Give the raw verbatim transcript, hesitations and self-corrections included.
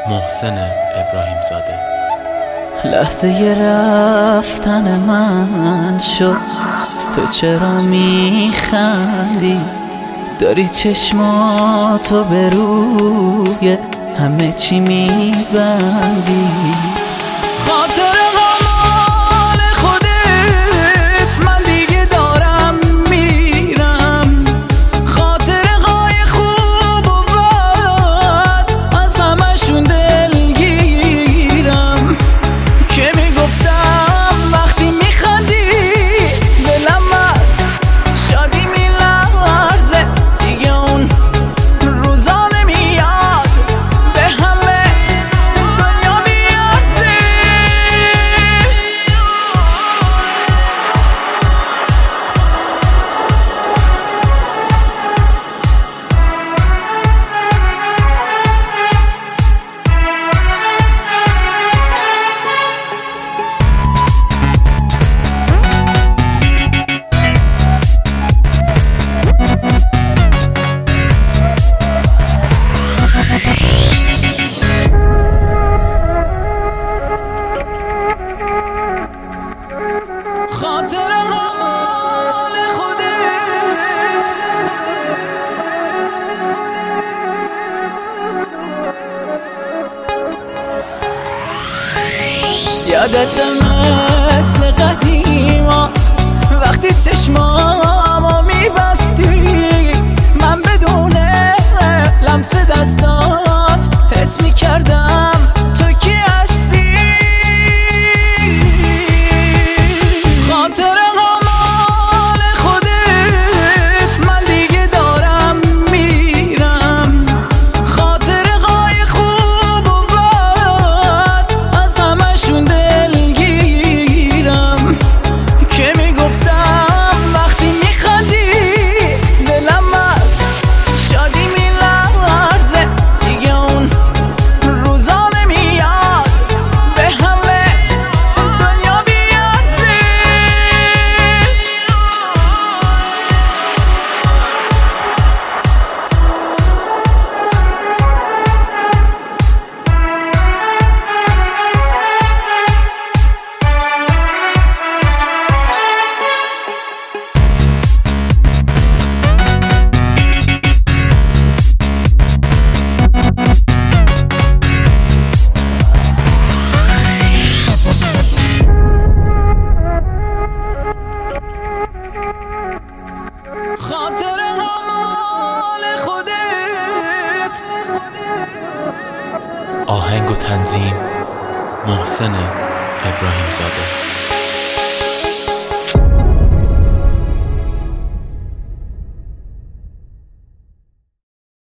محسن ابراهیم زاده. لحظه رفتن من شد، تو چرا میخندی؟ داری چشماتو به روی همه چی میبندی. خاطر غمال خودت من دیگه دارم میرم، خاطر غای خوب و بد از همشون دلگیرم. که میگفتم وقتی میخندی دلم از شادی میلرزه، دیگه اون روزا نمیاد به همه دنیا میارزه. خاطر غمال خودت یادت مثل قدیما وقتی چشمامو میبستی، من بدون لمس دستات حس میکردم تو کی هستی. خاطر غمال خودت من دیگه دارم میرم، خاطر غای خوب و بد از همشون دلگیرم. که میگفتم وقتی میخندی دلم از شادی میلرزه، دیگه اون روزا نمیاد به همه دنیا بیارزه. خاطر غمال خودت. آهنگ و تنظیم محسن ابراهیم زاده.